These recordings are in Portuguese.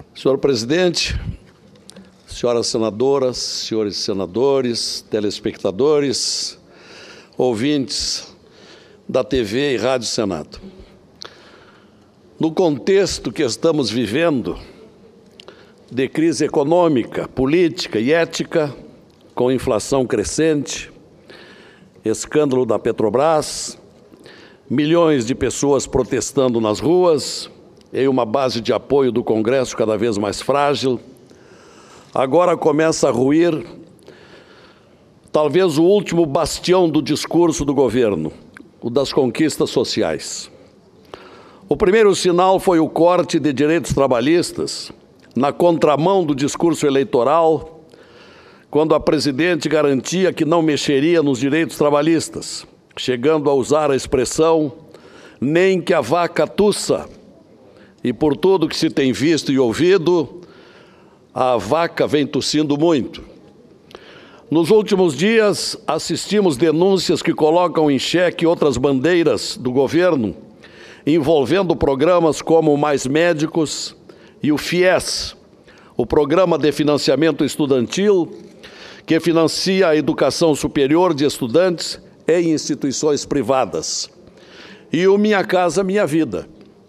Senhor presidente, senhoras senadoras, senhores senadores, telespectadores, ouvintes da TV e Rádio Senado. No contexto que estamos vivendo, de crise econômica, política e ética, com inflação crescente, escândalo da Petrobras, milhões de pessoas protestando nas ruas, em uma base de apoio do Congresso cada vez mais frágil, agora começa a ruir talvez o último bastião do discurso do governo, o das conquistas sociais. O primeiro sinal foi o corte de direitos trabalhistas, na contramão do discurso eleitoral, quando a presidente garantia que não mexeria nos direitos trabalhistas, chegando a usar a expressão "nem que a vaca tussa". E por tudo que se tem visto e ouvido, a vaca vem tossindo muito. Nos últimos dias, assistimos denúncias que colocam em xeque outras bandeiras do governo, envolvendo programas como o Mais Médicos e o FIES, o Programa de Financiamento Estudantil, que financia a educação superior de estudantes em instituições privadas, e o Minha Casa Minha Vida.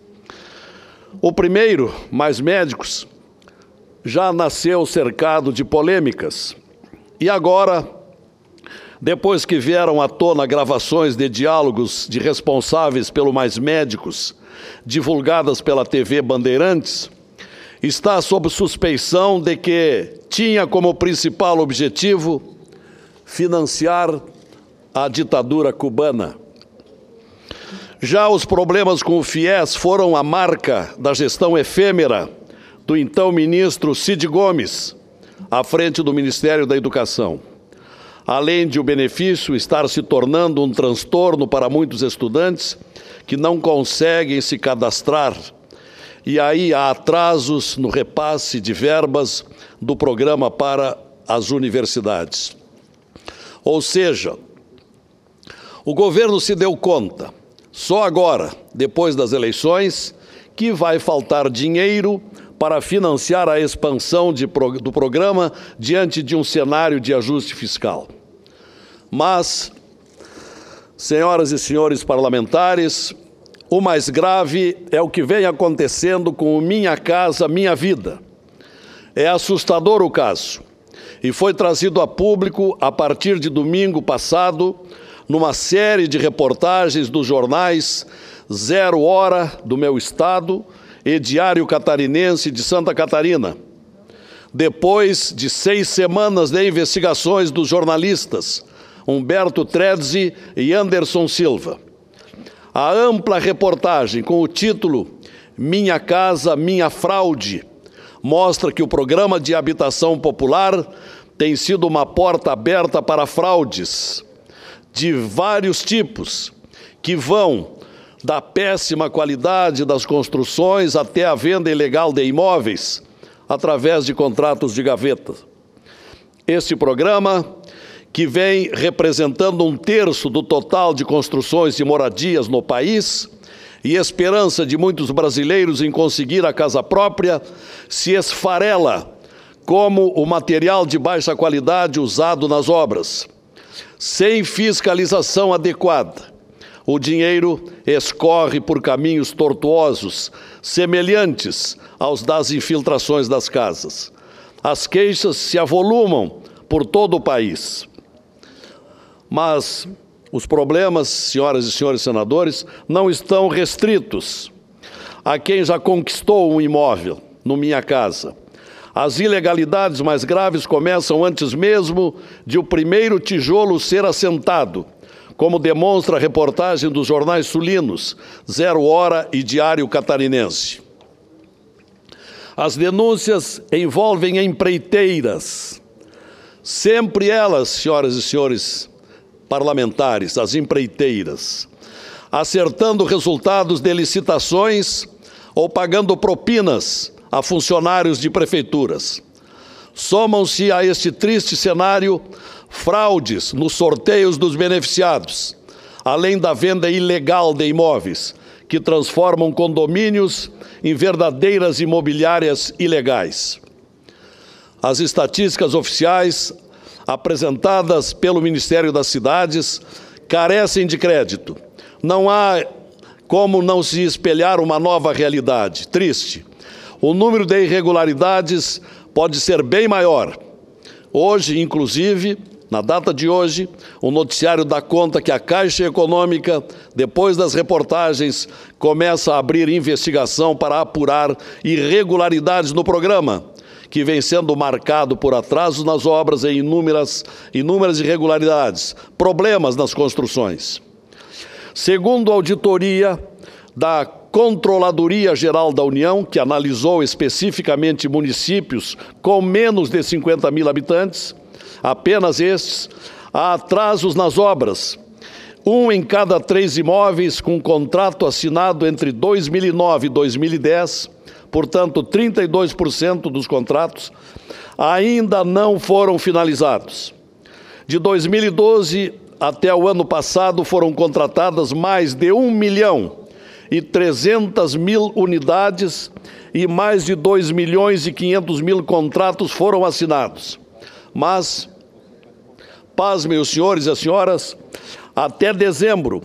O primeiro, Mais Médicos, já nasceu cercado de polêmicas. E agora, depois que vieram à tona gravações de diálogos de responsáveis pelo Mais Médicos, divulgadas pela TV Bandeirantes, está sob suspeição de que tinha como principal objetivo financiar a ditadura cubana. Já os problemas com o FIES foram a marca da gestão efêmera do então ministro Cid Gomes, à frente do Ministério da Educação. Além de o benefício estar se tornando um transtorno para muitos estudantes que não conseguem se cadastrar, e aí há atrasos no repasse de verbas do programa para as universidades. Ou seja, o governo se deu conta, só agora, depois das eleições, que vai faltar dinheiro para financiar a expansão do programa diante de um cenário de ajuste fiscal. Mas, senhoras e senhores parlamentares, o mais grave é o que vem acontecendo com o Minha Casa Minha Vida. É assustador o caso, e foi trazido a público a partir de domingo passado, numa série de reportagens dos jornais Zero Hora do meu estado e Diário Catarinense de Santa Catarina, depois de 6 semanas de investigações dos jornalistas Humberto Trezzi e Anderson Silva. A ampla reportagem com o título Minha Casa, Minha Fraude mostra que o programa de habitação popular tem sido uma porta aberta para fraudes de vários tipos, que vão da péssima qualidade das construções até a venda ilegal de imóveis, através de contratos de gaveta. Este programa, que vem representando 1/3 do total de construções de moradias no país e esperança de muitos brasileiros em conseguir a casa própria, se esfarela como o material de baixa qualidade usado nas obras. Sem fiscalização adequada, o dinheiro escorre por caminhos tortuosos, semelhantes aos das infiltrações das casas. As queixas se avolumam por todo o país. Mas os problemas, senhoras e senhores senadores, não estão restritos a quem já conquistou um imóvel no Minha Casa. As ilegalidades mais graves começam antes mesmo de o primeiro tijolo ser assentado, como demonstra a reportagem dos jornais sulinos, Zero Hora e Diário Catarinense. As denúncias envolvem empreiteiras, sempre elas, senhoras e senhores parlamentares, as empreiteiras, acertando resultados de licitações ou pagando propinas a funcionários de prefeituras. Somam-se a este triste cenário fraudes nos sorteios dos beneficiados, além da venda ilegal de imóveis, que transformam condomínios em verdadeiras imobiliárias ilegais. As estatísticas oficiais apresentadas pelo Ministério das Cidades carecem de crédito. Não há como não se espelhar uma nova realidade. Triste. O número de irregularidades pode ser bem maior. Hoje, inclusive, na data de hoje, o noticiário dá conta que a Caixa Econômica, depois das reportagens, começa a abrir investigação para apurar irregularidades no programa, que vem sendo marcado por atrasos nas obras e inúmeras irregularidades, problemas nas construções. Segundo a auditoria da Controladoria Geral da União, que analisou especificamente municípios com menos de 50 mil habitantes, apenas estes, há atrasos nas obras. 1 em cada 3 imóveis com contrato assinado entre 2009 e 2010, portanto, 32% dos contratos, ainda não foram finalizados. De 2012 até o ano passado foram contratadas mais de 1.300.000 unidades e mais de 2.500.000 contratos foram assinados. Mas, pasmem os senhores e as senhoras, até dezembro,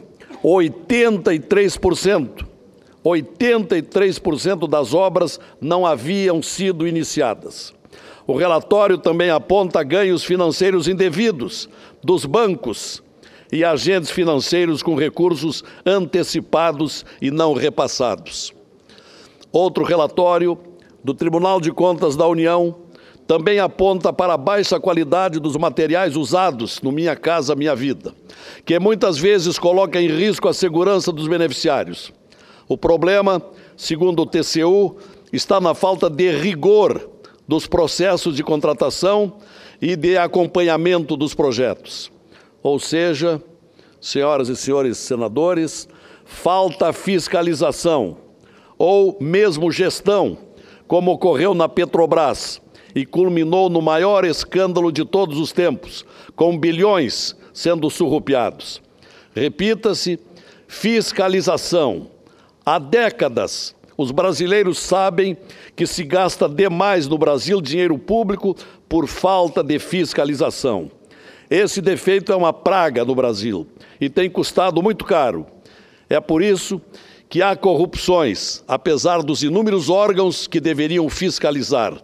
83% das obras não haviam sido iniciadas. O relatório também aponta ganhos financeiros indevidos dos bancos e agentes financeiros com recursos antecipados e não repassados. Outro relatório do Tribunal de Contas da União também aponta para a baixa qualidade dos materiais usados no Minha Casa Minha Vida, que muitas vezes coloca em risco a segurança dos beneficiários. O problema, segundo o TCU, está na falta de rigor dos processos de contratação e de acompanhamento dos projetos. Ou seja, senhoras e senhores senadores, falta fiscalização ou mesmo gestão, como ocorreu na Petrobras e culminou no maior escândalo de todos os tempos, com bilhões sendo surrupiados. Repita-se, fiscalização. Há décadas, os brasileiros sabem que se gasta demais no Brasil dinheiro público por falta de fiscalização. Esse defeito é uma praga no Brasil e tem custado muito caro. É por isso que há corrupções, apesar dos inúmeros órgãos que deveriam fiscalizar,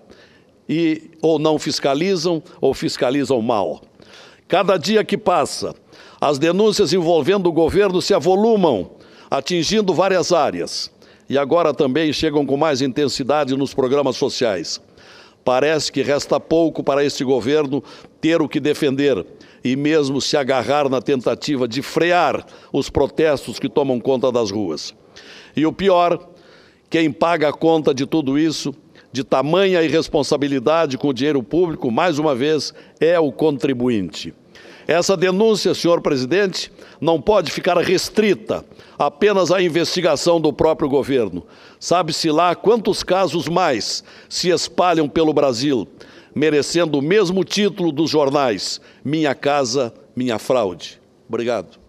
e ou não fiscalizam ou fiscalizam mal. Cada dia que passa, as denúncias envolvendo o governo se avolumam, atingindo várias áreas, e agora também chegam com mais intensidade nos programas sociais. Parece que resta pouco para este governo ter o que defender e mesmo se agarrar na tentativa de frear os protestos que tomam conta das ruas. E o pior, quem paga a conta de tudo isso, de tamanha irresponsabilidade com o dinheiro público, mais uma vez, é o contribuinte. Essa denúncia, senhor presidente, não pode ficar restrita apenas à investigação do próprio governo. Sabe-se lá quantos casos mais se espalham pelo Brasil, merecendo o mesmo título dos jornais: Minha Casa, Minha Fraude. Obrigado.